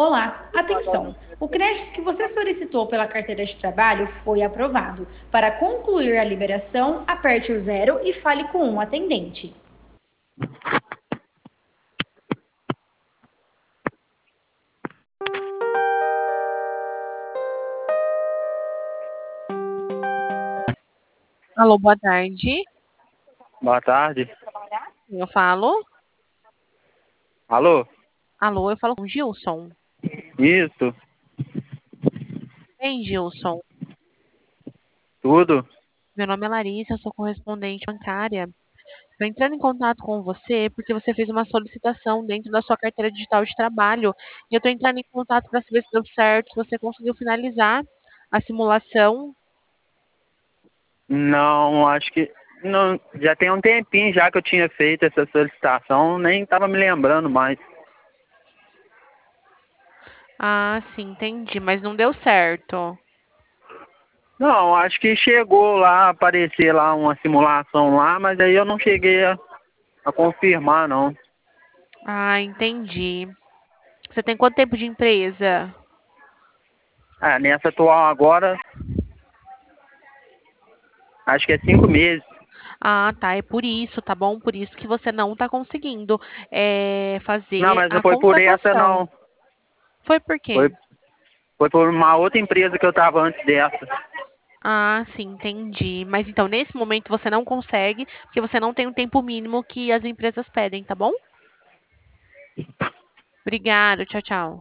Olá, atenção! O crédito que você solicitou pela carteira de trabalho foi aprovado. Para concluir a liberação, aperte o zero e fale com um atendente. Alô, boa tarde. Boa tarde. Eu falo. Alô? Alô, eu falo com o Gilson. Isso, Bem, Gilson. tudo? Meu nome é Larissa, eu sou correspondente bancária. Estou entrando em contato com você porque você fez uma solicitação dentro da sua carteira digital de trabalho. E eu estou entrando em contato para saber se deu certo, se você conseguiu finalizar a simulação. Não, acho que não, já tem um tempinho já que eu tinha feito essa solicitação, nem estava me lembrando mais. Ah, sim, entendi, mas não deu certo. Não, acho que chegou lá, aparecer lá uma simulação lá, mas aí eu não cheguei a confirmar, não. Ah, entendi. Você tem quanto tempo de empresa? Nessa atual agora, acho que é 5 meses. Ah, tá. É por isso, tá bom? Por isso que você não tá conseguindo Não, fazer mas não a foi por essa, contratação. não. Foi por quê? Foi, foi por uma outra empresa que eu estava antes dessa. Ah, sim, entendi. Mas então, nesse momento você não consegue, porque você não tem o tempo mínimo que as empresas pedem, tá bom? Obrigada, tchau, tchau.